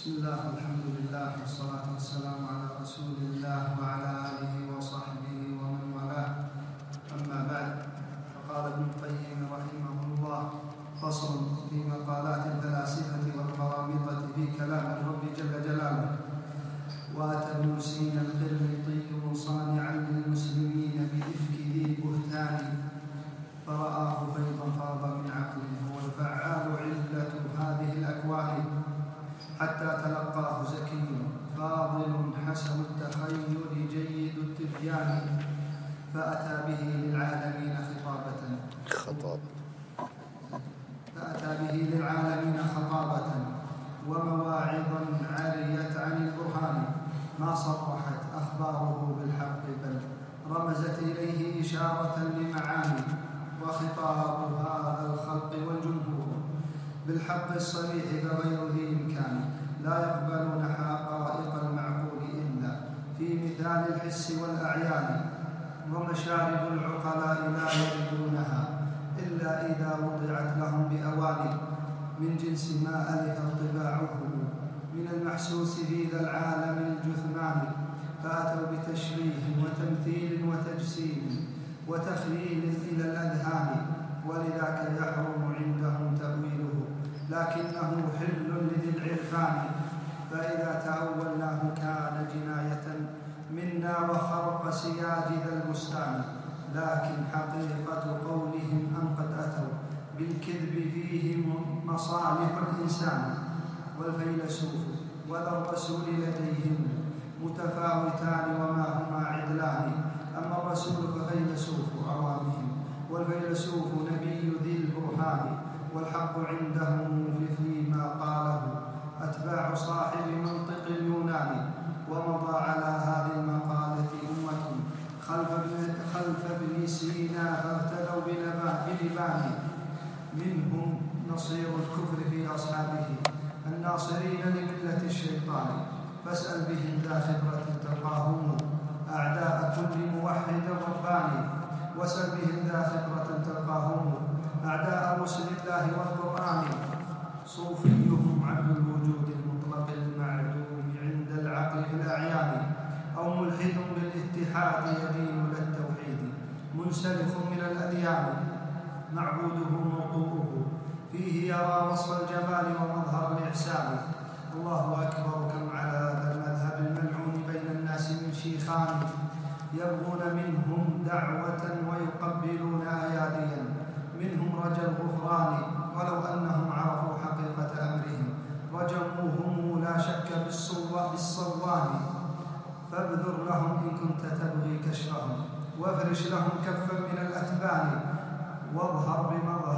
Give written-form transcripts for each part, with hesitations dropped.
بسم الله والحمد لله والصلاة والسلام على رسول الله وعلى آله وصحبه ومن والاه. أما بعد، فقال ابن القيم رحمه الله: فصل في مقالات الفلاسفة والقرامطة في كلام الرب جل جلاله. وأتى ابن سينا القرمطي صانعا للمسلمين بإفك ذي بهتان، فرآه فيضا فاض من عقله، هو الفعال علة هذه الأكوان، حتى تلقاه زكي فاضل حسن التخيل جيد التبيان، فأتى به للعالمين خطابة ومواعظا عريت عن البرهان، ما صرحت أخباره بالحق بل رمزت إليه إشارة لمعاني، وخطاب هذا الخلق والجمهور بالحق الصريح فغير ذي إمكان، لا يقبلون حقائق المعقول إلا في مثال الحس والأعيان، ومشارب العقلاء لا يردونها إلا إذا وضعت لهم بأواني، من جنس ما ألف طباعه من المحسوس في ذا العالم الجثمان، فأتوا بتشبيه وتمثيل وتجسيم وتخييل إلى الأذهان، ولذاك يحرم عندهم تأويله، لكنه حل لذي العرفان، فإذا تأولناه كان جناية منا وخرق سياج ذا البستان، لكن حقيقة قولهم أن قد أتوا بالكذب فيه مصالح الإنسان، والفيلسوف وذا الرسول لديهم متفاوتان وما هما عدلان، أما الرسول ففيلسوف عوامهم، والفيلسوف نبي ذي البرهان، والحق عندهم فيما قاله أتباع صاحب منطق اليونان، ومضى على هذه المقالة أمة خلف ابن سينا فاغتدوا بلبان، منهم نصير الكفر في أصحابه الناصرين لملة الشيطان، فاسأل بهم ذا خبرة تلقاهم أعداء كل موحد رباني، واسأل بهم ذا خبرة تلقاهم أعداء رسل الله والقرآن، صوفيهم عبد الوجود المطلق المعدوم عند العقل في الأعيان، أو ملحد بالاتحاد يدين للتوحيد منسلخ من الأديان، معبوده موضوعه فيه يرى وصف الجمال ومظهر الإحسان، الله أكبر كم على هذا المذهب الملعون بين الناس من شيخان، يبغون منهم دعوة ويقبلون أياديا منهم رجا الغفران، ولو أنهم عرفوا حقيقة أمرهم رجموهم لا شك بالصوان، فابذر لهم إن كنت تبغي كشفهم، وافرش لهم كفا من الأتبان، واظهر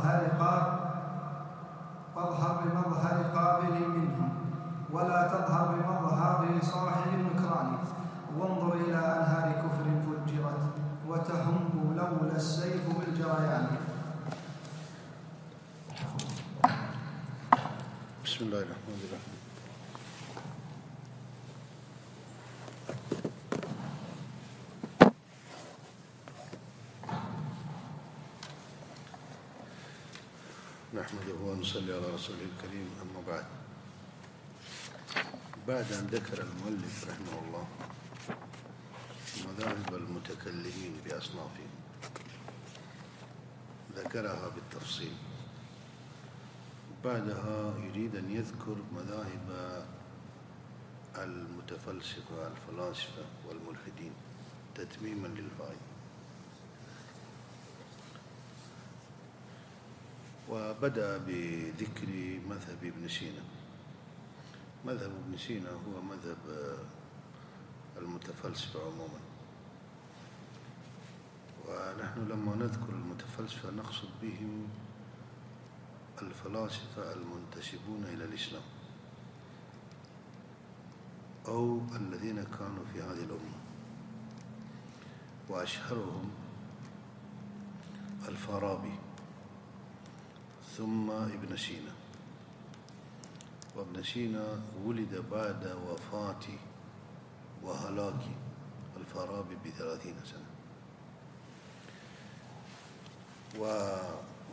بمظهر قابل منهم ولا تظهر بمظهر صاحب النكران، وانظر إلى أنهار كفر فجرت وتهم لولا السيف بالجريان. بسم الله الرحمن الرحيم. نحمده ونصلي على رسوله الكريم. أما بعد أن ذكر المؤلف رحمه الله مذاهب المتكلمين بأصنافهم ذكرها بالتفصيل، بعدها يريد أن يذكر مذاهب المتفلسفة الفلاسفة والملحدين تتميما للغاية. وبدأ بذكر مذهب ابن سينا. مذهب ابن سينا هو مذهب المتفلسفة عموما، ونحن لما نذكر المتفلسفة نقصد بهم الفلاسفة المنتسبون إلى الإسلام أو الذين كانوا في هذه الأمة، وأشهرهم الفارابي ثم ابن سينا. وابن سينا ولد بعد وفاة وهلاك الفارابي ب30 سنة.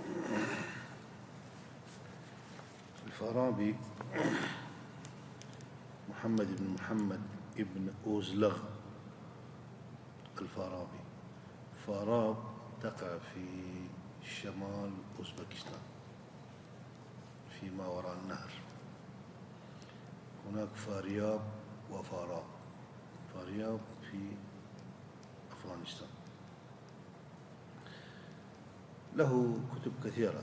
والفارابي محمد بن محمد ابن أوزلغ الفارابي. فاراب تقع في شمال أوزبكستان فيما وراء النهر. هناك فارياب وفاراب. فارياب في أفغانستان. له كتب كثيرة.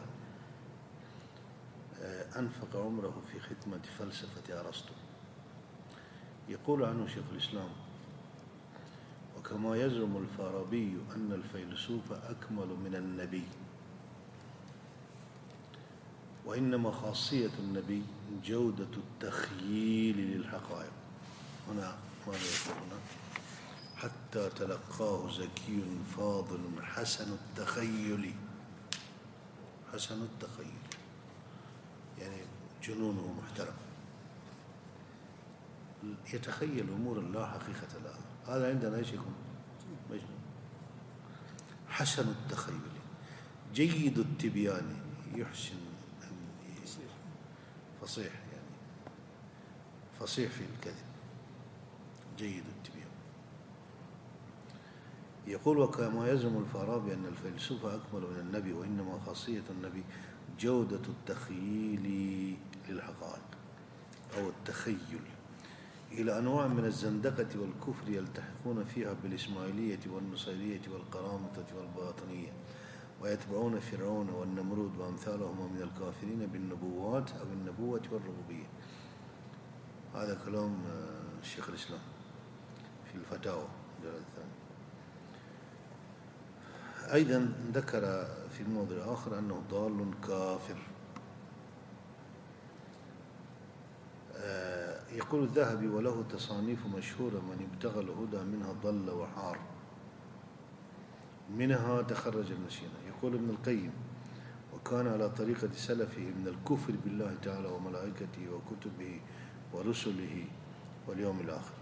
أنفق عمره في خدمة فلسفة أرسطو. يقول عنه شيخ الإسلام: وكما يزعم الفارابي أن الفيلسوف أكمل من النبي، وإنما خاصية النبي جودة التخييل للحقائق. هنا ماذا يقول هنا؟ حتى تلقاه زكي فاضل حسن التخيل. حسن التخيل يعني جنونه محترم، يتخيل أمور لا حقيقة لها. هذا عندنا ايش يكون؟ مجنون. حسن التخيل، جيد التبيان، يحسن فصيح، يعني فصيح في الكذب، جيد التبيان. يقول: وكما يزعم الفارابي أن الفيلسوف أكمل من النبي، وإنما خاصية النبي جودة التخيل للحقائق أو التخيل، إلى أنواع من الزندقة والكفر يلتحقون فيها بالإسماعيلية والنصيرية والقرامطة والباطنية، ويتبعون فرعون والنمرود وأمثالهم من الكافرين بالنبوات أو النبوة والربوبية. هذا كلام الشيخ الإسلام في الفتاوى الجلد الثاني. أيضا ذكر في موضع آخر أنه ضال كافر. يقول الذهبي: وله تصانيف مشهورة من ابتغى الهدى منها ضل وحار، منها تخرج المشينة. يقول ابن القيم: وكان على طريقة سلفه من الكفر بالله تعالى وملائكته وكتبه ورسله واليوم الآخر.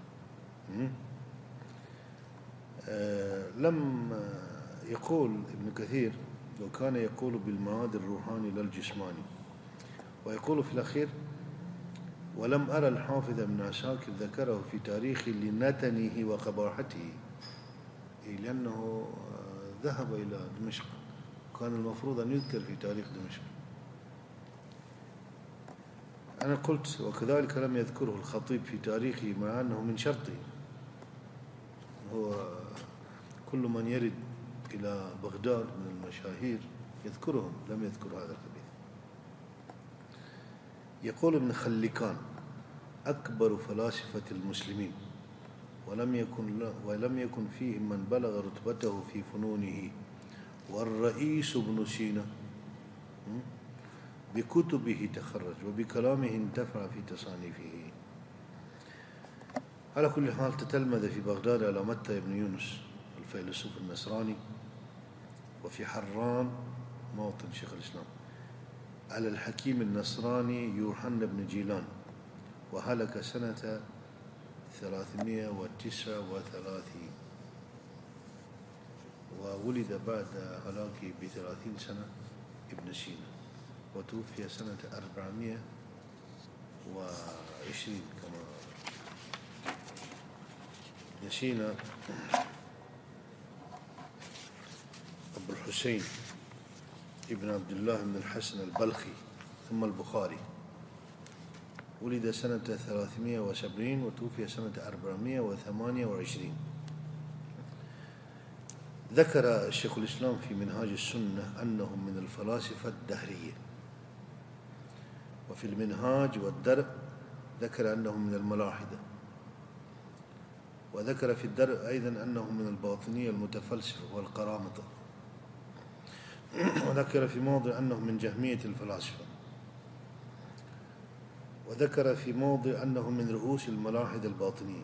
لم يقول ابن كثير: وكان يقول بالمعاد الروحاني لا الجسماني. ويقول في الأخير: ولم أرى الحافظ ابن عساكر ذكره في تاريخه لنتنه وقباحته، لأنه ذهب إلى دمشق، كان المفروض أن يذكر في تاريخ دمشق. أنا قلت: وكذلك لم يذكره الخطيب في تاريخه، مع أنه من شرطه. هو كل من يرد إلى بغداد من المشاهير يذكرهم، لم يذكر هذا الخبيث. يقول ابن خلكان: أكبر فلاسفة المسلمين، ولم يكن فيهم من بلغ رتبته في فنونه، والرئيس ابن سينا بكتبه تخرج وبكلامه انتفع في تصانيفه. على كل حال تتلمذ في بغداد على متى بن يونس الفيلسوف النصراني، وفي حران موطن شيخ الإسلام على الحكيم النصراني يوحنا بن جيلان، وهلك سنة 339، وولد بعد هلاكه ب30 سنة ابن سينا، وتوفي سنة 420 كما ابن سينا. أبو الحسين ابن عبد الله بن الحسن البلخي ثم البخاري، ولد سنة 370 وتوفي سنة 428. ذكر الشيخ الإسلام في منهاج السنة أنهم من الفلاسفة الدهرية، وفي المنهاج والدرء ذكر أنهم من الملاحدة، وذكر في الدرء أيضا أنهم من الباطنية المتفلسفة والقرامطة، وذكر في موضع أنهم من جهمية الفلاسفة، وذكر في موضع أنهم من رؤوس الملاحدة الباطنية،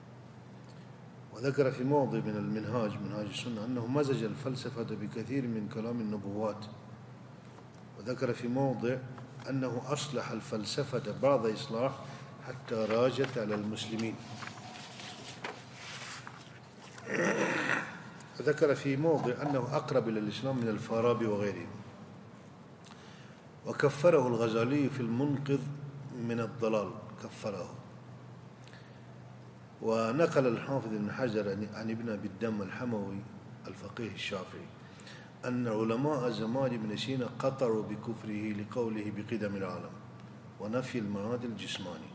وذكر في موضع من المنهاج منهاج السنة أنه مزج الفلسفة بكثير من كلام النبوات، وذكر في موضع أنه أصلح الفلسفة بعض إصلاح حتى راجت على المسلمين، وذكر في موضع أنه أقرب إلى الإسلام من الفارابي وغيره. وكفره الغزالي في المنقذ من الضلال، كفره ونقل الحافظ ابن حجر عن ابن أبي الدم الحموي الفقيه الشافعي أن علماء زمان ابن سينا قطروا بكفره لقوله بقدم العالم ونفي المعاد الجسماني.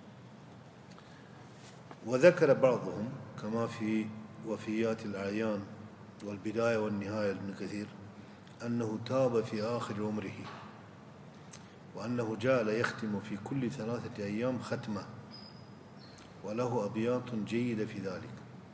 وذكر بعضهم كما في وفيات الأعيان والبداية والنهاية لابن كثير أنه تاب في آخر عمره، وأنه جعل يختم في كل 3 أيام ختمة، وله أبيات جيدة في ذلك.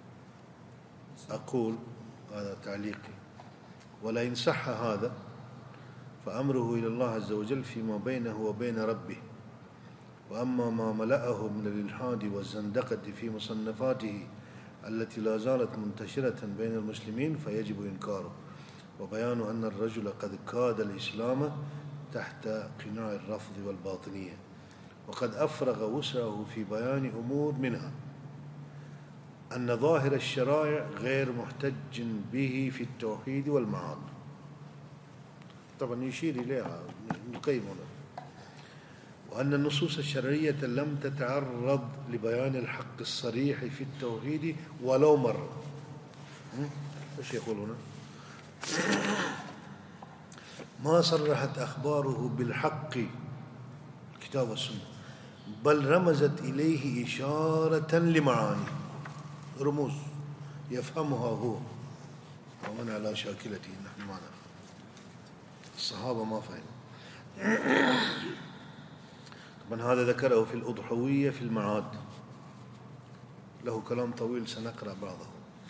أقول هذا تعليقي: ولئن صح هذا فأمره إلى الله عز وجل فيما بينه وبين ربه، وأما ما ملأه من الإلحاد والزندقة في مصنفاته التي لا زالت منتشرة بين المسلمين فيجب إنكاره، وبيان أن الرجل قد كاد الإسلام تحت قناع الرفض والباطنية، وقد أفرغ وسعه في بيان أمور منها أن ظاهر الشرائع غير محتج به في التوحيد والمعاد. طبعا يشير إليها ابن القيم هنا. وأن النصوص الشرعية لم تتعرض لبيان الحق الصريح في التوحيد ولو مرة. ايش يقول هنا؟ ما صرحت أخباره بالحق الكتاب والسنة، بل رمزت إليه إشارة لمعاني، رموز يفهمها هو ومن على شاكلته. نحن معنا الصحابة ما فهم. طبعا هذا ذكره في الأضحوية في المعاد، له كلام طويل سنقرأ بعضه.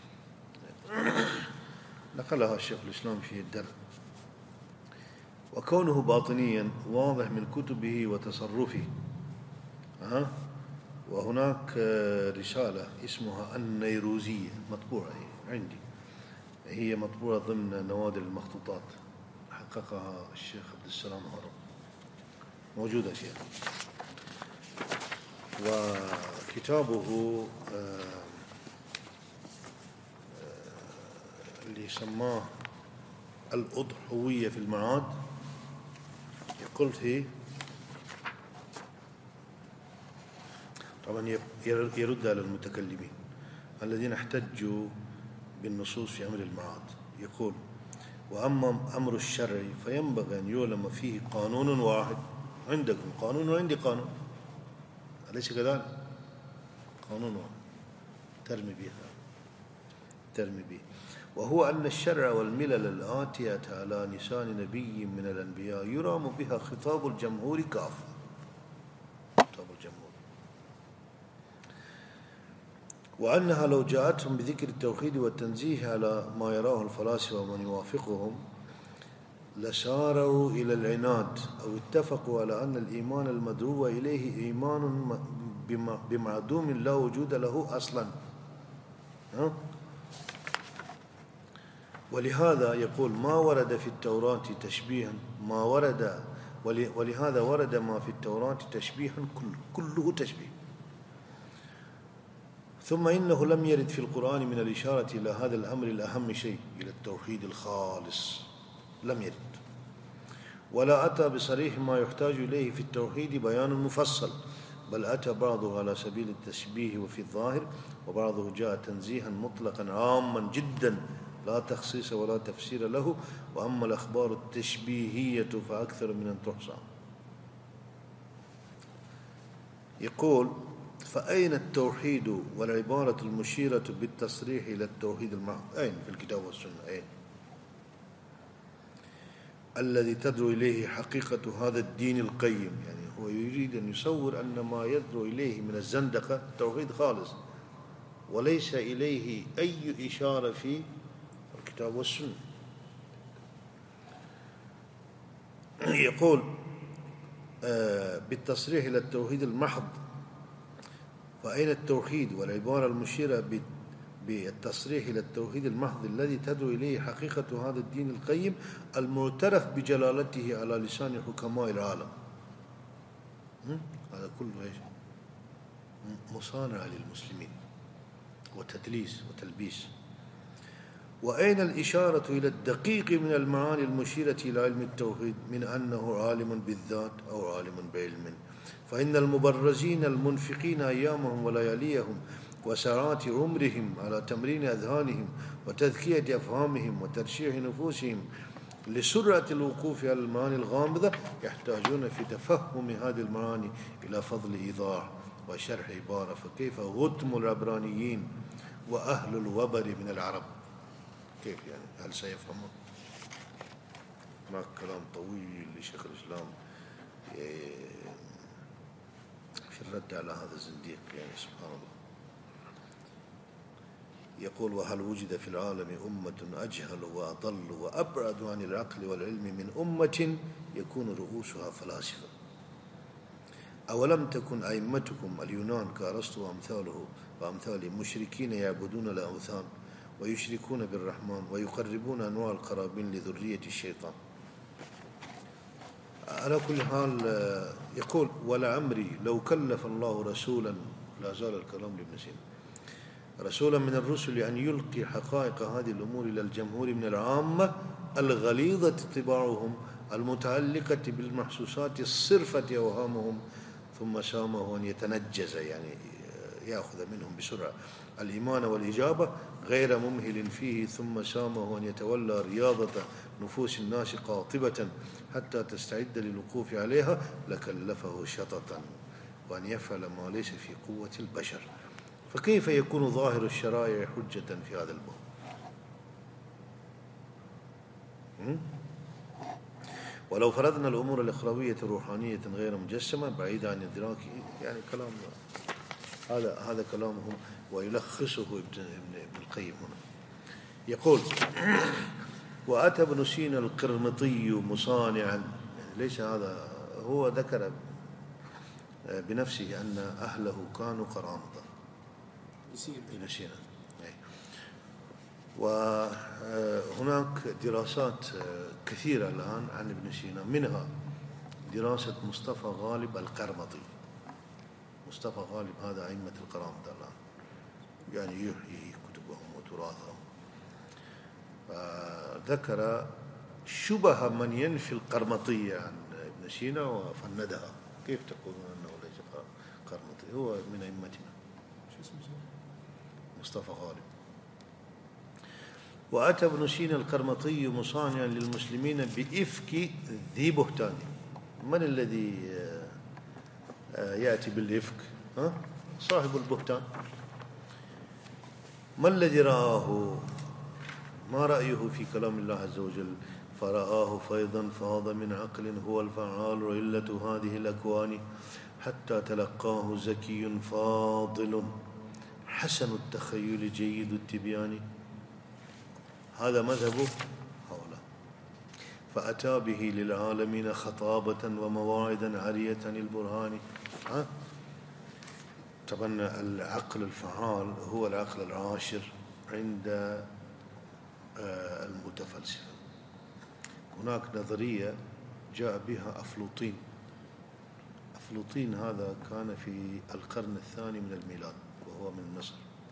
نقلها الشيخ الإسلام في الدرء. وكونه باطنيا واضح من كتبه وتصرفه. وهناك رسالة اسمها النيروزية مطبوعة عندي، هي مطبوعة ضمن نوادر المخطوطات، حققها الشيخ عبد السلام هرم، موجودة فيها. وكتابه اللي سماه الأضحوية في المعاد يقول فيه، طبعا يرد على المتكلمين الذين احتجوا بالنصوص في أمر المعاد. يقول: وأما أمر الشرع فينبغي أن يعلم فيه قانون واحد، عندكم قانون وعندي قانون، أليس كذلك؟ قانون واحد ترمي به، وهو أن الشرع والملل الآتية على لسان نبي من الأنبياء يرام بها خطاب الجمهور كافة. خطاب الجمهور. وأنها لو جاءتهم بذكر التوحيد والتنزيه على ما يراه الفلاسفة ومن يوافقهم لساروا إلى العناد، أو اتفقوا على أن الإيمان المدعو إليه إيمان بمعدوم لا وجود له أصلا. ولهذا يقول: ما ورد في التوراة تشبيها ولهذا ورد ما في التوراة تشبيها كله تشبيه. ثم إنه لم يرد في القرآن من الإشارة إلى هذا الأمر الأهم شيء، إلى التوحيد الخالص، لم يرد، ولا أتى بصريح ما يحتاج إليه في التوحيد بيان مفصل، بل أتى بعضه على سبيل التشبيه وفي الظاهر، وبعضه جاء تنزيها مطلقا عاما جدا لا تخصيص ولا تفسير له. وأما الأخبار التشبيهية فأكثر من أن تحصى. يقول: فأين التوحيد والعبارة المشيرة بالتصريح إلى التوحيد المحض؟ أين في الكتاب والسنة؟ أين الذي تدعو إليه حقيقة هذا الدين القيم؟ يعني هو يريد أن يصور أن ما يدعو إليه من الزندقة توحيد خالص، وليس إليه أي إشارة في الكتاب والسنة. يقول: بالتصريح إلى التوحيد المحض، فأين التوحيد والعبارة المشيرة بالتصريح إلى التوحيد المحض الذي تدعو إليه حقيقة هذا الدين القيم المعترف بجلالته على لسان حكماء العالم. هذا كله مصانعة للمسلمين وتدليس وتلبيس. وأين الإشارة إلى الدقيق من المعاني المشيرة إلى علم التوحيد من أنه عالم بالذات أو عالم بعلم؟ فإن المبرزين المنفقين أيامهم ولياليهم وساعات عمرهم على تمرين أذهانهم وتذكية أفهامهم وترشيح نفوسهم لسرعة الوقوف على المعاني الغامضة، يحتاجون في تفهم هذه المعاني إلى فضل إيضاح وشرح عبارة. فكيف غتم العبرانيين وأهل الوبر من العرب؟ كيف يعني؟ هل سيفهمون؟ هناك كلام طويل لشيخ الإسلام في الرد على هذا الزنديق، يعني سبحان الله. يقول: وهل وجد في العالم أمة أجهل وأضل وأبعد عن العقل والعلم من أمة يكون رؤوسها فلاسفة؟ أولم تكن أئمتكم اليونان كأرسطو وأمثاله وأمثال مشركين يعبدون الأوثان ويشركون بالرحمن ويقربون أنواع القرابين لذرية الشيطان. على كل حال يقول: ولعمري لو كلف الله رسولا، لا زال الكلام لابن سينا، رسولا من الرسل أن يلقي حقائق هذه الأمور إلى الجمهور من العامة الغليظة طباعهم المتعلقة بالمحسوسات الصرفة أوهامهم، ثم سامه أن يتنجز، يعني يأخذ منهم بسرعة الإيمان والإجابة غير ممهل فيه، ثم سامه أن يتولى رياضة نفوس الناس قاطبة حتى تستعد للوقوف عليها، لكلفه شططا وأن يفعل ما ليس في قوة البشر. فكيف يكون ظاهر الشرائع حجة في هذا الباب؟ ولو فرضنا الأمور الأخروية روحانية غير مجسمة بعيدة عن إدراك، يعني كلام هذا كلامهم ويلخصه ابن القيم هنا. يقول: وأتى ابن سينا القرمطي مصانعا، يعني ليس هذا، هو ذكر بنفسه أن أهله كانوا قرامطة. ابن سينا. وهناك دراسات كثيرة الآن عن ابن سينا، منها دراسة مصطفى غالب القرمطي. مصطفى غالب هذا أئمة القرامطة الآن، يعني يحيي كتبهم وتراثهم. ذكر شبه من ينفي القرمطية عن ابن سينا وفندها. كيف تقولون أنه ليس قرمطي؟ هو من أئمتنا، مصطفى غالب. وأتى ابن سينا القرمطي مصانعا للمسلمين بإفك ذي بهتان. من الذي يأتي بالإفك؟ صاحب البهتان. ما الذي رآه؟ ما رأيه في كلام الله عز وجل؟ فرآه فيضا فاض من عقل هو الفعال وعلة هذه الأكوان، حتى تلقاه زكي فاضل حسن التخيل جيد التبيان. هذا مذهبه هؤلاء. فأتى به للعالمين خطابة ومواعظا عارية البرهان. طبعا العقل الفعال هو العقل العاشر عند المتفلسفة. هناك نظرية جاء بها أفلاطين. أفلاطين هذا كان في القرن الثاني من الميلاد وهو من مصر.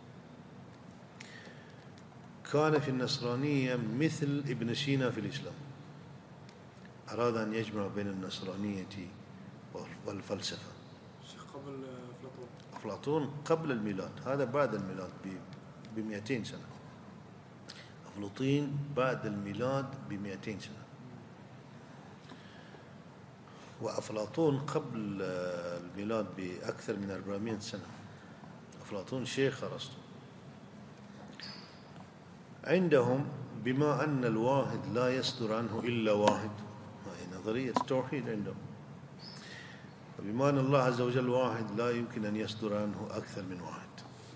كان في النصرانية مثل ابن سينا في الإسلام، أراد أن يجمع بين النصرانية والفلسفة. قبل أفلاطون قبل الميلاد، هذا بعد الميلاد ب200 سنة. أفلاطين بعد الميلاد ب200 سنة، وأفلاطون قبل الميلاد بأكثر من 400 سنة. أفلاطون شيخ أرسطو. عندهم بما أن الواحد لا يصدر عنه إلا واحد، هذه نظرية التوحيد عندهم. وبما أن الله عز وجل واحد لا يمكن أن يصدر عنه أكثر من واحد،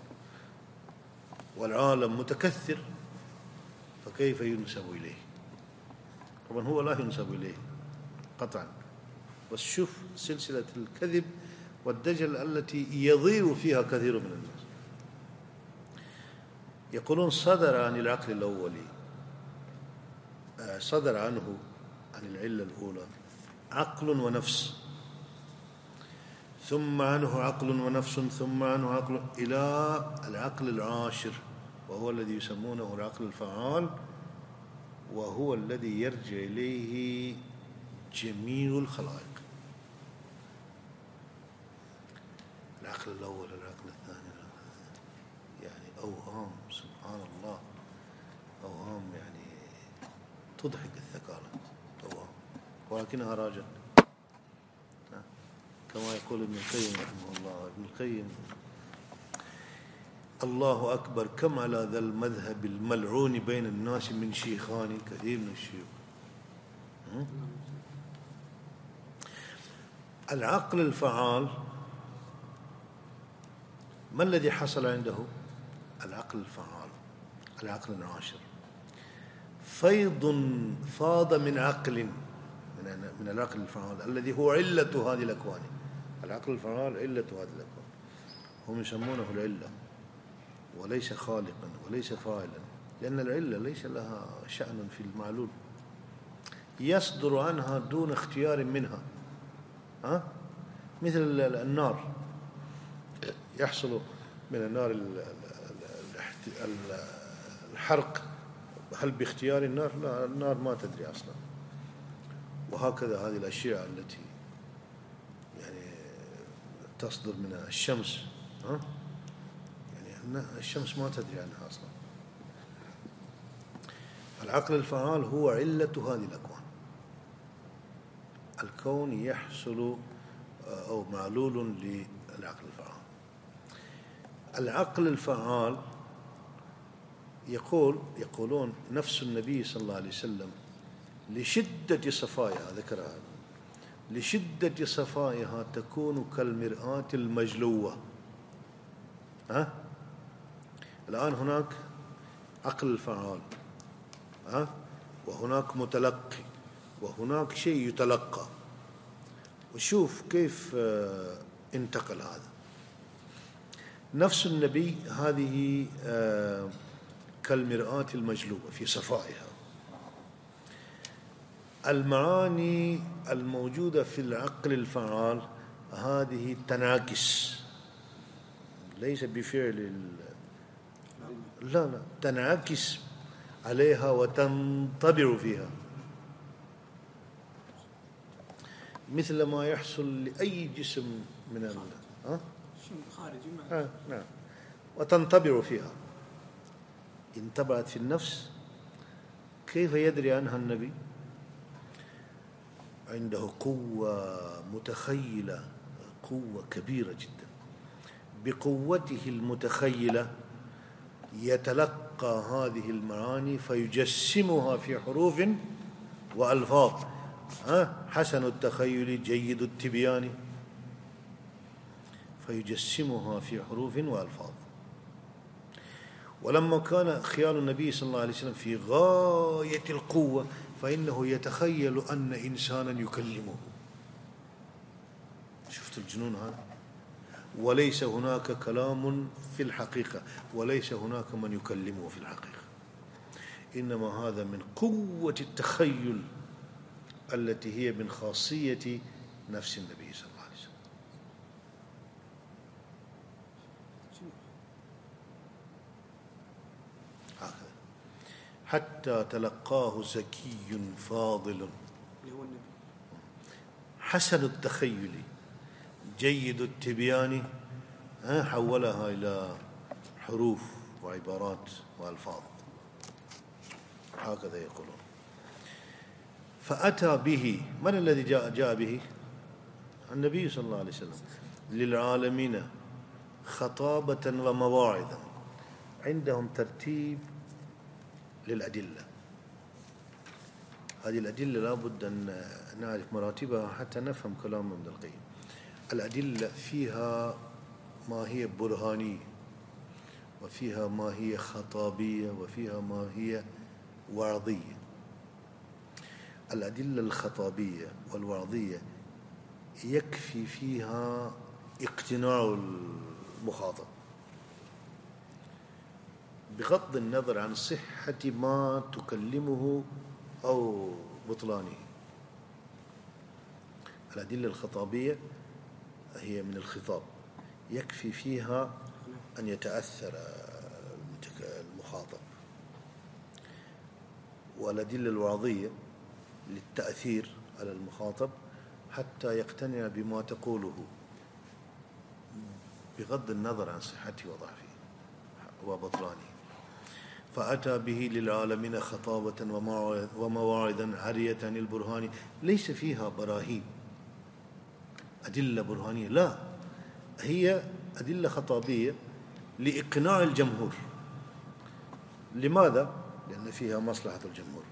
والعالم متكثر، فكيف ينسب إليه؟ طبعا هو لا ينسب إليه قطعا، بس شوف سلسلة الكذب والدجل التي يضيع فيها كثير من الناس. يقولون صدر عن العقل الأولي، صدر عنه عن العلة الأولى عقل ونفس، ثم عنه عقل ونفس، ثم عنه عقل، إلى العقل العاشر وهو الذي يسمونه العقل الفعال، وهو الذي يرجع إليه جميع الخلائق. العقل الأول، العقل الثاني، أوهام سبحان الله، أوهام يعني تضحك الثكالة، أوهام ولكنها راجع كما يقول ابن القيم رحمه الله. ابن القيم: الله أكبر كم على ذا المذهب الملعون بين الناس من شيخان، كثير من الشيوخ. العقل الفعال ما الذي حصل عنده؟ العقل الفعال، العقل العاشر، فيض فاض من عقل، من العقل الفعال الذي هو علة هذه الأكوان. العقل الفعال علة هذه الأكوان، هم يسمونه العلة، وليس خالقا وليس فاعلا، لأن العلة ليس لها شأن في المعلول، يصدر عنها دون اختيار منها. مثل النار، يحصل من النار الحرق، هل باختيار النار؟ لا، النار ما تدري أصلا. وهكذا هذه الأشياء التي يعني تصدر من الشمس، يعني الشمس ما تدري عنها أصلا. العقل الفعال هو علة هذه الأكوان. الكون يحصل أو معلول للعقل الفعال. العقل الفعال يقولون نفس النبي صلى الله عليه وسلم لشدة صفائها، ذكرها، لشدة صفائها تكون كالمرآة المجلوة. الآن هناك عقل الفعال، وهناك متلقي، وهناك شيء يتلقى، وشوف كيف انتقل هذا. نفس النبي هذه كالمرآة المجلوة في صفائها. المعاني الموجودة في العقل الفعال هذه تنعكس، ليس بفعل لا، تنعكس عليها وتنطبع فيها، مثل ما يحصل لأي جسم من خارجي نعم، وتنطبع فيها. انطبعت في النفس، كيف يدري عنها النبي؟ عنده قوة متخيلة، قوة كبيرة جدا، بقوته المتخيلة يتلقى هذه المعاني فيجسمها في حروف وألفاظ. حسن التخيل جيد التبيان، فيجسمها في حروف وألفاظ. ولما كان خيال النبي صلى الله عليه وسلم في غاية القوة فإنه يتخيل أن إنسانا يكلمه. شفت الجنون هذا؟ وليس هناك كلام في الحقيقة، وليس هناك من يكلمه في الحقيقة، إنما هذا من قوة التخيل التي هي من خاصية نفس النبي صلى الله عليه وسلم. هكذا حتى تلقاه زكي فاضل حسن التخيل جيد التبيان، حولها إلى حروف وعبارات وألفاظ، هكذا يقولون. فأتى به، من الذي جاء به؟ النبي صلى الله عليه وسلم، للعالمين خطابة ومواعظا. عندهم ترتيب للأدلة، هذه الأدلة لابد أن نعرف مراتبها حتى نفهم كلام ابن القيم. الأدلة فيها ما هي برهانية، وفيها ما هي خطابية، وفيها ما هي وعظية. الأدلة الخطابية والوعظية يكفي فيها اقتناع المخاطب بغض النظر عن صحة ما تكلمه أو بطلانه. الأدلة الخطابية هي من الخطاب، يكفي فيها أن يتأثر المخاطب. والأدلة الوعظية للتأثير على المخاطب حتى يقتنع بما تقوله بغض النظر عن صحته وضعفه. وبطلانه، فأتى به للعالمين خطابة ومواعظا عارية عن البرهان، ليس فيها براهين أدلة برهانية، لا، هي أدلة خطابية لإقناع الجمهور. لماذا؟ لأن فيها مصلحة الجمهور،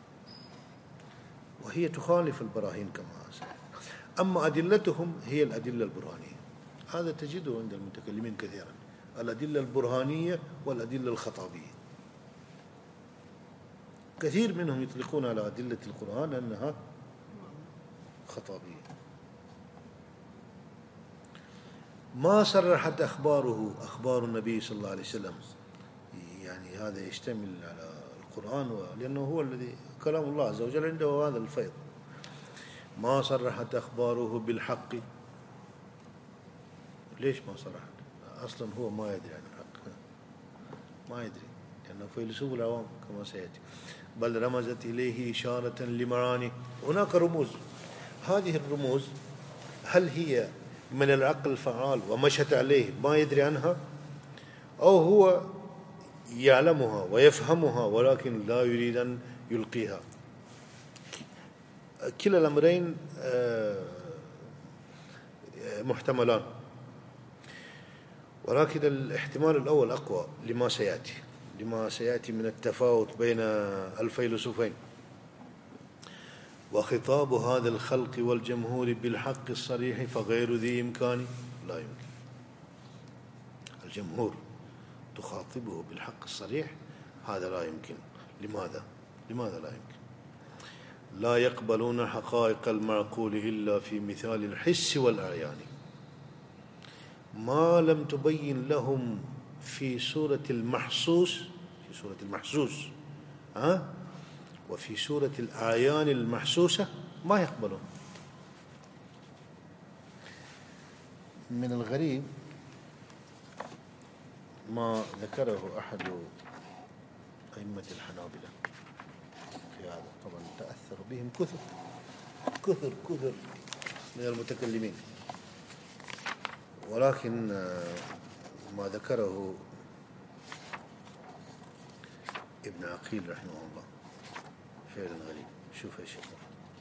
وهي تخالف البراهين كما سأل. أما أدلتهم هي الأدلة البرهانية، هذا تجده عند المتكلمين كثيرا، الأدلة البرهانية والأدلة الخطابية. كثير منهم يطلقون على أدلة القرآن أنها خطابية. ما صرحت أخبار النبي صلى الله عليه وسلم، يعني هذا يشتمل على القرآن، لأنه هو الذي كلام الله عز وجل عنده هذا الفيض. ما صرحت أخباره بالحق. ليش ما صرحت؟ أصلا هو ما يدري عن الحق، ما يدري، لأنه فيلسوف العوام كما سيأتي. بل رمزت إليه إشارة لمعاني. هناك رموز، هذه الرموز هل هي من العقل الفعال ومشت عليه ما يدري عنها، أو هو يعلمها ويفهمها ولكن لا يريد أن يلقيها؟ كلا الأمرين محتملان، ولكن الاحتمال الأول أقوى لما سيأتي من التفاوت بين الفيلسوفين. وخطاب هذا الخلق والجمهور بالحق الصريح فغير ذي إمكان، لا يمكن. الجمهور تخاطبه بالحق الصريح، هذا لا يمكن. لماذا لا يمكن؟ لا يقبلون حقائق المعقول إلا في مثال الحس والأعيان، ما لم تبين لهم في سورة المحسوس وفي سورة الأعيان المحسوسة ما يقبلون. من الغريب ما ذكره أحد أئمة الحنابلة في هذا، طبعا تأثر بهم كثر من المتكلمين، ولكن ما ذكره ابن عقيل رحمه الله فعلا غريب. شوف يا شيخ،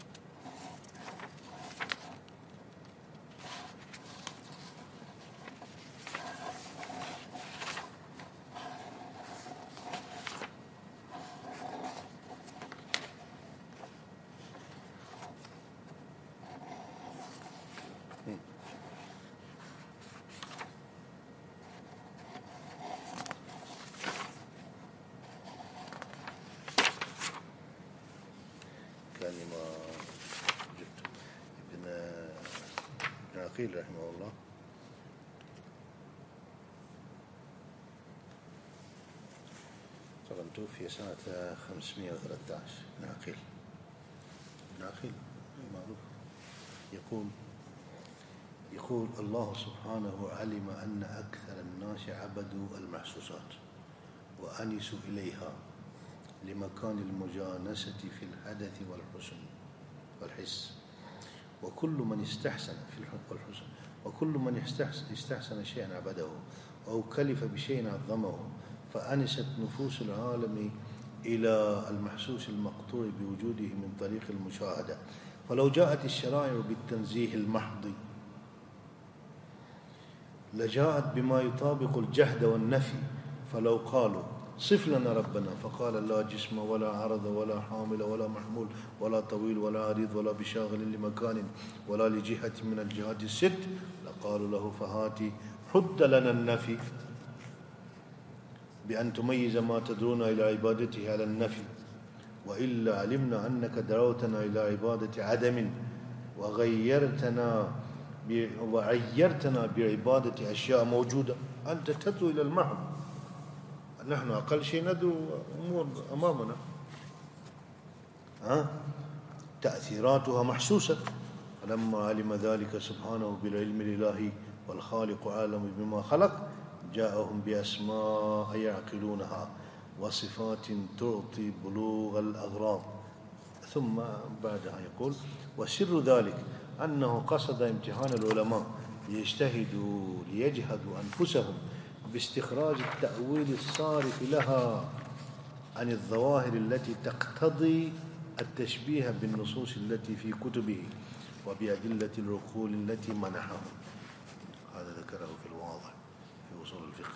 رحمه الله طبعا توفي سنة 513. ابن عقيل معروف، يقول الله سبحانه علم أن أكثر الناس عبدوا المحسوسات وأنسوا إليها لمكان المجانسة في الحدث والحس، وكل من استحسن في والحسن، وكل من استحسن شيئا عبده أو كلف بشيء عظمه، فأنست نفوس العالم إلى المحسوس المقطوع بوجوده من طريق المشاهدة. فلو جاءت الشرائع بالتنزيه المحض لجاءت بما يطابق الجهد والنفي. فلو قالوا صف لنا ربنا، فقال لا جسم ولا عرض ولا حامل ولا محمول ولا طويل ولا عريض ولا بشاغل لمكان ولا لجهة من الجهات الست، لقالوا له فهاتي حد لنا النفي بأن تميز ما تدعون إلى عبادته على النفي، وإلا علمنا أنك دعوتنا إلى عبادة عدم وعيرتنا بعبادة أشياء موجودة. أنت تدعو إلى المحض، نحن أقل شيء ندعو أمور أمامنا تأثيراتها محسوسة. فلما علم ذلك سبحانه بالعلم الإلهي والخالق عالم بما خلق، جاءهم بأسماء يعقلونها وصفات تعطي بلوغ الأغراض. ثم بعدها يقول وسر ذلك أنه قصد امتحان العلماء ليجتهدوا ليجهدوا أنفسهم باستخراج التأويل الصارف لها عن الظواهر التي تقتضي التشبيه بالنصوص التي في كتبه وبأدلة العقول التي منحهم. هذا ذكره في الواضح في أصول الفقه.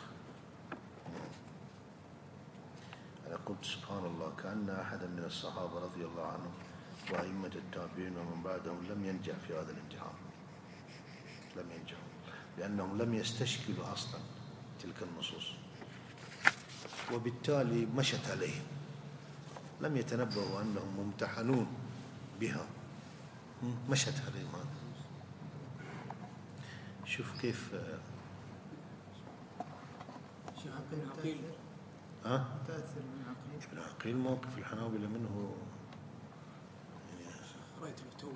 أنا قلت سبحان الله كأن أحدا من الصحابة رضي الله عنهم وأئمة التابعين ومن بعدهم لم ينجح في هذا الامتحان، لم ينجحوا لأنهم لم يستشكلوا أصلا تلك النصوص، وبالتالي مشت عليهم، لم يتنبهوا أنهم ممتحنون بها، مشت عليهم. هذا شوف كيف تأثر من عقيل. ابن عقيل موقف الحنابلة منه قرأت التوبة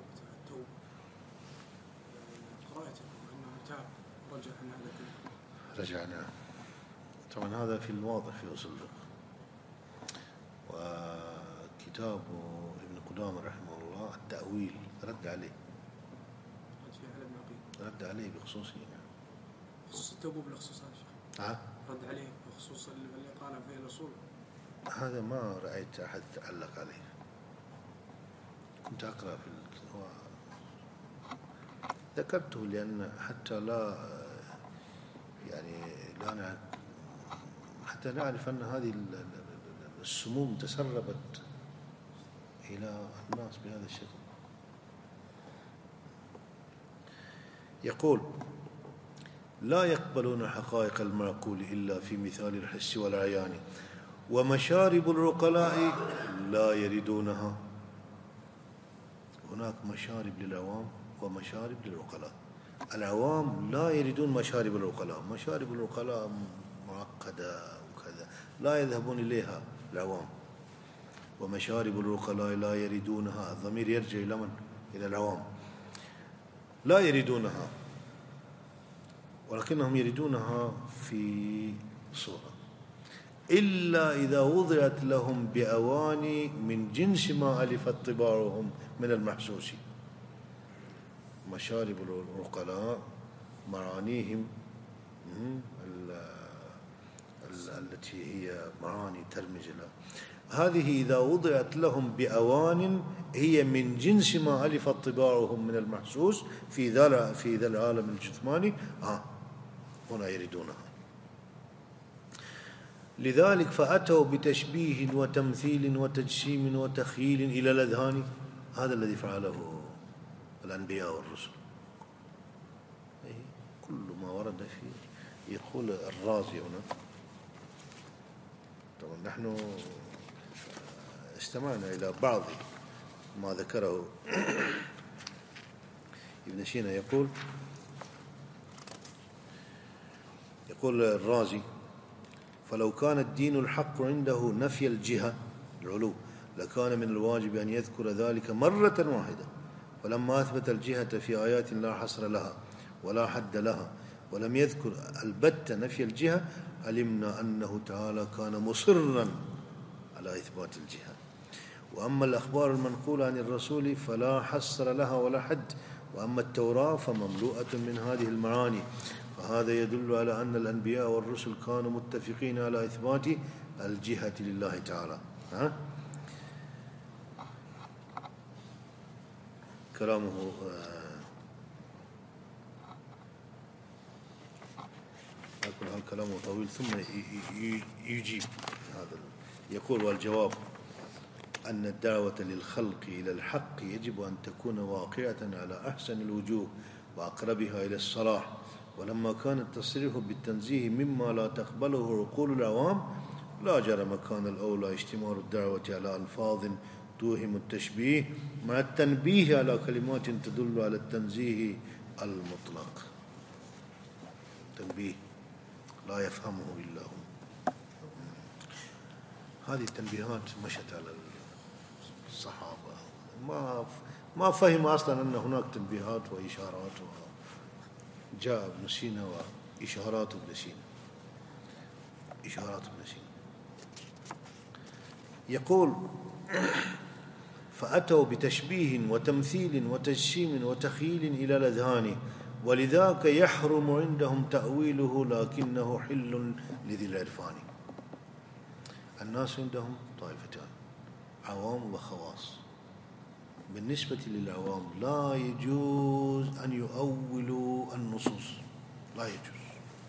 قرأت أنه تاب رجع عن هذا كله. رجعنا. طبعا هذا في الواضح في أصول الفقه. وكتاب ابن قدامة رحمه الله التأويل رد عليه، رد عليه بخصوصه، خصوص التوبة بالخصوص هذا رد عليه بخصوص اللي قال فيه الأصول. هذا ما رأيت أحد تعلق عليه. كنت أقرأ في الكتاب ذكرته لأن حتى لا حتى نعرف أن هذه السموم تسربت إلى الناس بهذا الشكل. يقول: لا يقبلون حقائق المعقول إلا في مثال الحس والعيان، ومشارب العقلاء لا يردونها. هناك مشارب للعوام ومشارب للعقلاء. العوام لا يريدون مشارب العقلاء، مشارب العقلاء معقدة وكذا لا يذهبون إليها العوام، ومشارب العقلاء لا يريدونها. الضمير يرجع إلى من؟ إلى العوام. لا يريدونها، ولكنهم يريدونها في صورة إلا إذا وضعت لهم بأواني من جنس ما ألفت طباعهم من المحسوس. مشارب العقلاء معانيهم التي هي معاني ترمز لها، هذه إذا وضعت لهم بأوان هي من جنس ما ألفت طباعهم من المحسوس في ذا العالم الجسماني، هنا يريدونها. لذلك فأتوا بتشبيه وتمثيل وتجسيم وتخييل إلى الأذهان. هذا الذي فعله الأنبياء والرسل. كل ما ورد فيه. يقول الرازي هنا، طبعا نحن استمعنا إلى بعض ما ذكره ابن سينا. يقول الرازي: فلو كان الدين الحق عنده نفي الجهة العلو لكان من الواجب أن يذكر ذلك مرة واحدة، فلما أثبت الجهة في آيات لا حصر لها ولا حد لها ولم يذكر البتة نفي الجهة علمنا أنه تعالى كان مصرا على إثبات الجهة. وأما الأخبار المنقولة عن الرسول فلا حصر لها ولا حد، وأما التوراة فمملوءة من هذه المعاني، فهذا يدل على أن الأنبياء والرسل كانوا متفقين على إثبات الجهة لله تعالى. كلامه كلامه طويل ثم يجيب هذا. يقول: والجواب أن الدعوة للخلق إلى الحق يجب أن تكون واقعة على أحسن الوجوه وأقربها إلى الصلاح، ولما كان التصريح بالتنزيه مما لا تقبله عقول العوام لا جرم كان الأولى اشتمال الدعوة على ألفاظ توهم التشبيه مع التنبيه على كلمات تدل على التنزيه المطلق. تنبيه لا يفهمه إلا هو. هذه التنبيهات مشت على الصحابة، ما فهم أصلا أن هناك تنبيهات وإشارات. جاء ابن سينا وإشارات ابن سينا، إشارات ابن سينا. يقول: فأتوا بتشبيه وتمثيل وتجسيم وتخييل إلى الأذهان، ولذاك يحرم عندهم تأويله لكنه حل لذي العرفان. الناس عندهم طائفتان، عوام وخواص. بالنسبة للعوام لا يجوز أن يؤولوا النصوص، لا يجوز.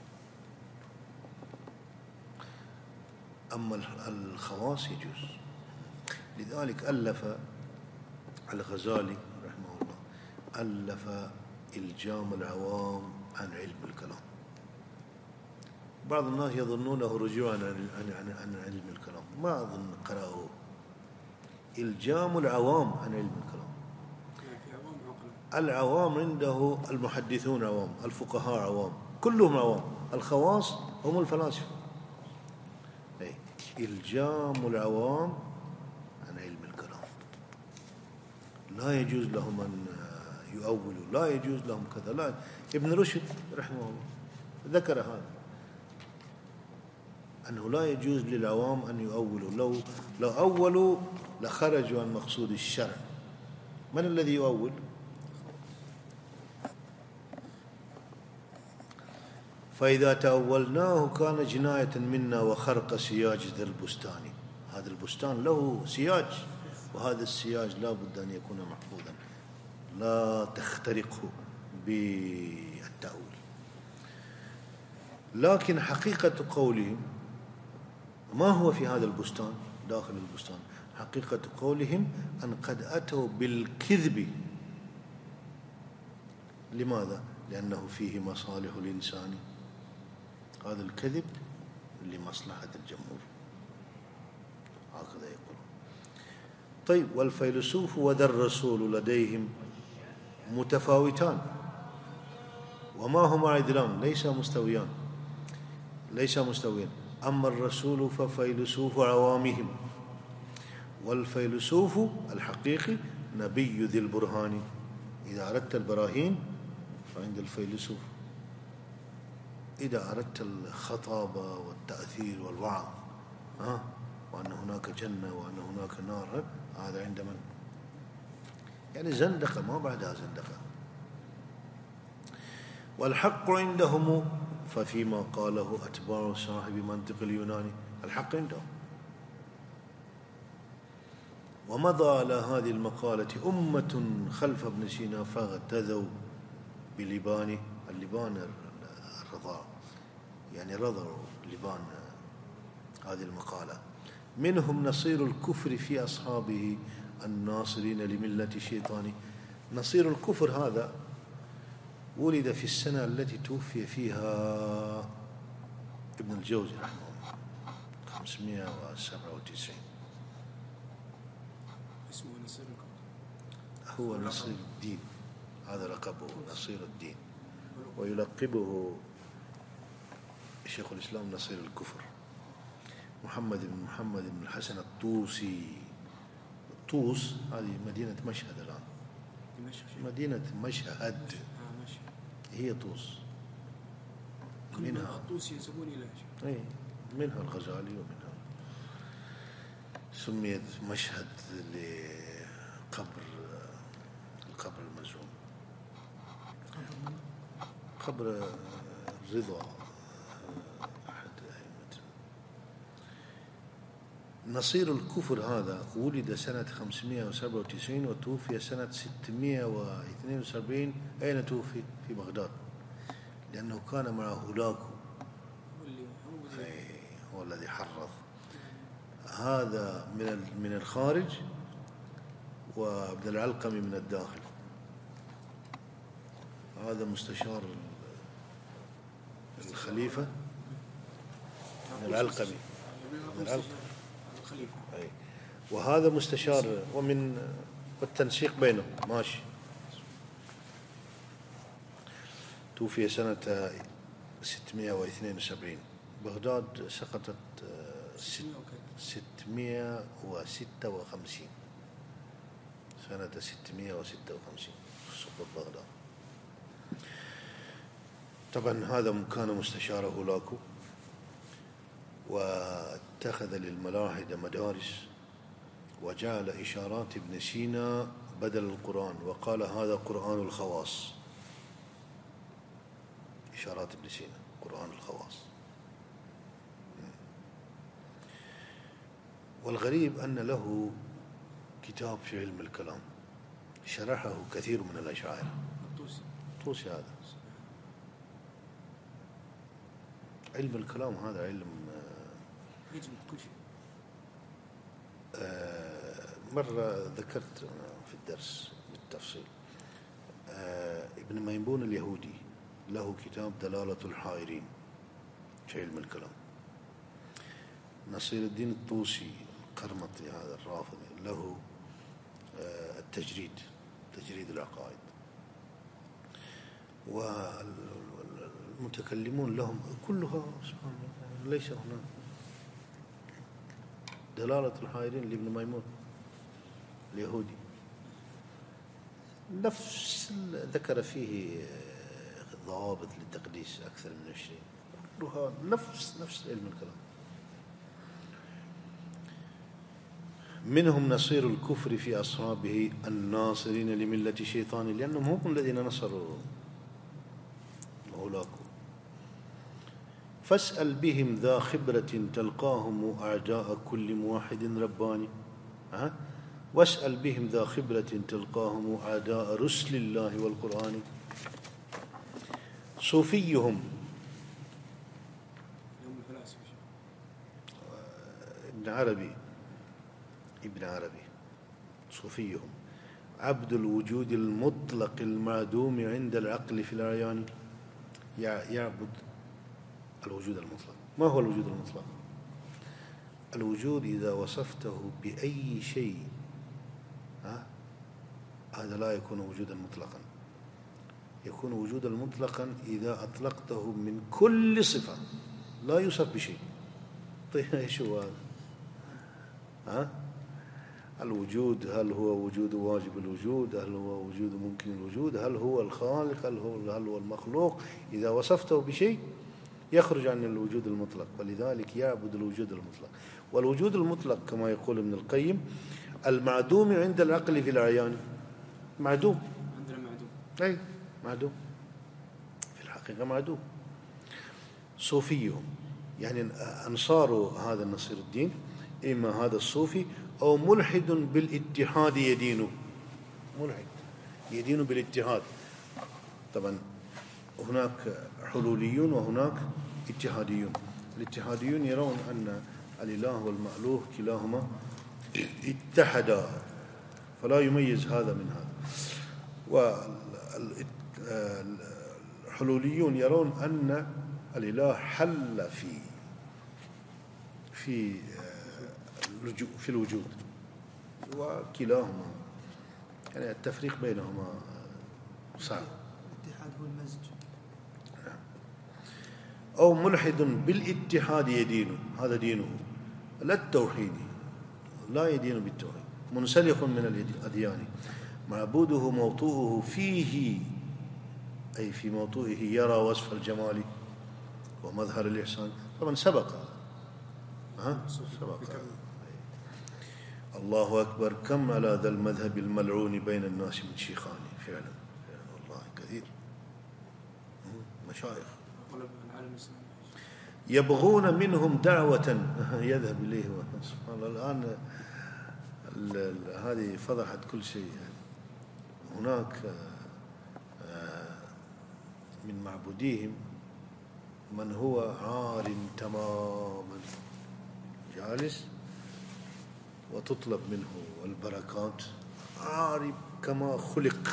أما الخواص يجوز. لذلك ألف الغزالي رحمه الله ألف إلجام العوام عن علم الكلام. بعض الناس يظنونه رجوعا عن علم الكلام، ما أظن قرأه. إلجام العوام عن علم الكلام. العوام عنده المحدثون عوام، الفقهاء عوام، كلهم عوام. الخواص هم الفلاسفة. إلجام العوام عن علم الكلام، لا يجوز لهم أن يؤولوا، لا يجوز لهم كذا. لا. ابن رشد رحمه الله ذكر هذا، أنه لا يجوز للعوام أن يؤولوا. لو أولوا لخرجوا عن مقصود الشرع. من الذي يؤول؟ فإذا تأولناه كان جناية منا وخرق سياج ذا البستان. هذا البستان له سياج، وهذا السياج لا بد أن يكون محفوظا، لا تخترقه بالتأويل. لكن حقيقة قولهم ما هو في هذا البستان؟ داخل البستان حقيقة قولهم أن قد أتوا بالكذب. لماذا؟ لأنه فيه مصالح الإنسان. هذا الكذب لمصلحة الجمهور، هكذا يقول. طيب، والفيلسوف وذا الرسول لديهم متفاوتان وما هما عدلان، ليس مستويان. أما الرسول ففيلسوف عوامهم، والفيلسوف الحقيقي نبي ذي البرهان. إذا أردت البراهين فعند الفيلسوف، إذا أردت الخطابة والتأثير والوعظ وأن هناك جنة وأن هناك نار، هذا عند من؟ يعني زندقة، ما بعدها زندقة. والحق عندهم ففيما قاله أتباع صاحب منطق اليوناني، الحق عندهم. ومضى على هذه المقالة أمة خلف ابن سينا فاغتذوا بلبانه. اللبان الرضاع، يعني رضوا لبان هذه المقالة. منهم نصير الكفر في أصحابه الناصرين لملة الشيطان. نصير الكفر هذا ولد في السنة التي توفي فيها ابن الجوزي رحمه الله، 597. اسمه نصير الكفر، هو نصير الدين، هذا لقبه نصير الدين، ويلقبه شيخ الإسلام نصير الكفر. محمد بن الحسن الطوسي. طوس هذه مدينة مشهد الآن، مدينة مشهد هي طوس. منها الطوس ينسبون إلى أي، منها الغزالي ومنها سميت مشهد لقبر القبر المزعوم، قبر رضا أحد أئمة. نصير الكفر هذا ولد سنة 597 وتوفي سنة 672. أين توفي؟ في بغداد، لأنه كان مع هولاكو، هو الذي حرض هذا من الخارج، وابن العلقمي من الداخل. هذا مستشار الخليفة من العلقمي، وهذا مستشار، ومن والتنسيق بينهم ماشي. توفي سنة 672. بغداد سقطت 656، سنة 656 سقط بغداد. طبعا هذا كان مستشار هولاكو، واتخذ للملاحدة مدارس، وجعل إشارات ابن سينا بدل القرآن، وقال هذا قرآن الخواص. إشارات ابن سينا قرآن الخواص. والغريب أن له كتاب في علم الكلام شرحه كثير من الأشاعرة. الطوسي هذا علم الكلام هذا علم يجمع كل شيء. مرة ذكرت في الدرس بالتفصيل ابن ميمون اليهودي له كتاب دلالة الحائرين في علم الكلام. نصير الدين الطوسي القرمطي هذا الرافضي له التجريد، تجريد العقائد. والمتكلمون لهم كلها سبحان الله ليس هنا. دلالة الحائرين لابن ميمون اليهودي نفس ذكر فيه ضوابط للتقديس أكثر من 20 كلها نفس علم الكلام. منهم نصير الكفر في أصحابه الناصرين لملة الشيطان لأنهم هم الذين نصروا مولاكم. فاسأل بهم ذا خبرة تلقاهم أعداء كل موحد رباني. واسأل بهم ذا خبرة تلقاهم أعداء رسل الله والقرآن. صوفيهم ابن عربي صوفيهم عبد الوجود المطلق المعدوم عند العقل في الأعيان. يعبد الوجود المطلق. ما هو الوجود المطلق؟ الوجود إذا وصفته بأي شيء هذا لا يكون وجودا مطلقا. يكون وجودا مطلقا إذا أطلقته من كل صفة لا يوصف بشيء. طيب ايش هو هذا؟ الوجود هل هو وجود واجب الوجود؟ هل هو وجود ممكن الوجود؟ هل هو الخالق؟ هل هو المخلوق؟ إذا وصفته بشيء يخرج عن الوجود المطلق. ولذلك يعبد الوجود المطلق. والوجود المطلق كما يقول ابن القيم المعدوم عند العقل في الأعيان. معدوم عندنا معدوم. أي معدوم في الحقيقة معدوم. صوفيهم يعني أنصار هذا النصير الدين إما هذا الصوفي أو ملحد بالاتحاد يدينه. ملحد يدين بالاتحاد. طبعا هناك حلوليون وهناك اتحاديون. الاتحاديون يرون أن الإله والمألوه كلاهما اتحدا فلا يميز هذا من هذا. والحلوليون يرون أن الإله حل في الوجود وكلاهما يعني التفريق بينهما صعب. الاتحاد هو المزج. أو ملحد بالاتحاد يدين هذا دينه لا التوحيد لا يدين بالتوحيد. منسلخ من الأديان معبوده موطوءه فيه أي في موطوئه يرى وصف الجمال ومظهر الإحسان. طبعا سبق الله أكبر كم على ذا المذهب الملعون بين الناس من شيخان. فعلا والله كثير مشايخ يبغون منهم دعوة يذهب إليه. سبحان الله الآن هذه فضحت كل شيء. يعني هناك من معبوديهم من هو عار تماما جالس وتطلب منه البركات عار كما خلق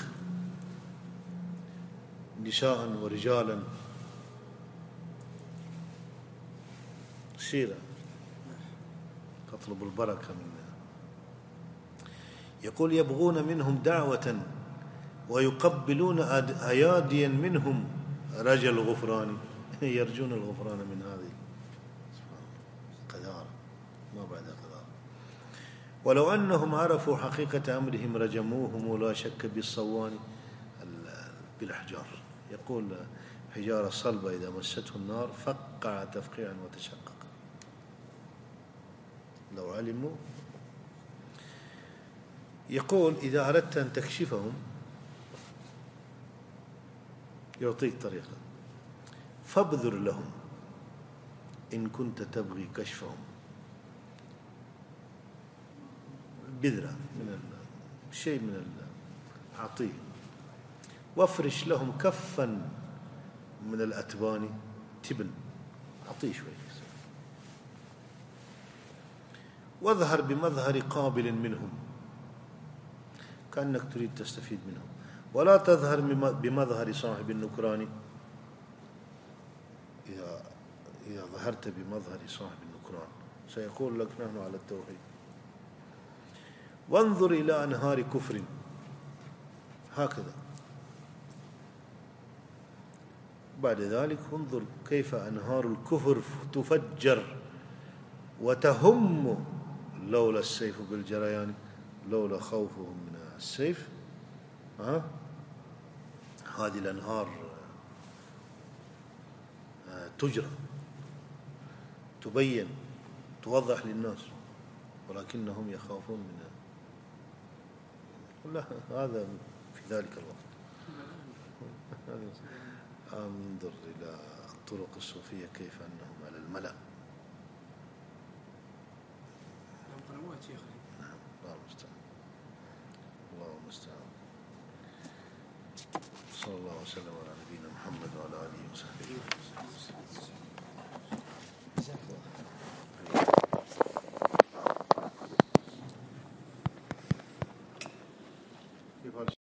نساء ورجالا سيرة تطلب البركة منه. يقول يبغون منهم دعوة ويقبلون أياديا منهم رجا الغفران. يرجون الغفران من هذه قذارة ما بعد قذارة. ولو أنهم عرفوا حقيقة أمرهم رجموهم ولا شك بالصوان بالأحجار. يقول حجارة صلبة إذا مسته النار فقع تفقيعا وتشقق. لو علموا. يقول إذا أردت أن تكشفهم يعطيك طريقة. فابذر لهم إن كنت تبغي كشفهم. بذرة من شيء من أعطيه. وافرش لهم كفا من الأتبان تبن، أعطيه شوي. واظهر بمظهر قابل منهم، كأنك تريد تستفيد منهم، ولا تظهر بمظهر صاحب النكران. إذا ظهرت بمظهر صاحب النكران سيقول لك نحن على التوحيد. وانظر إلى أنهار كفر، هكذا. بعد ذلك انظر كيف أنهار الكفر تفجر وتهم لولا السيف بالجريان، لولا خوفهم من السيف. هذه الأنهار تجرى، تبين، توضح للناس، ولكنهم يخافون منها. لا، هذا في ذلك الوقت. انظر إلى الطرق الصوفية كيف أنهم على الملأ. قنوات شيخ. نعم، الله المستعان، الله المستعان. صلى الله وسلم على نبينا محمد وعلى آله وصحبه.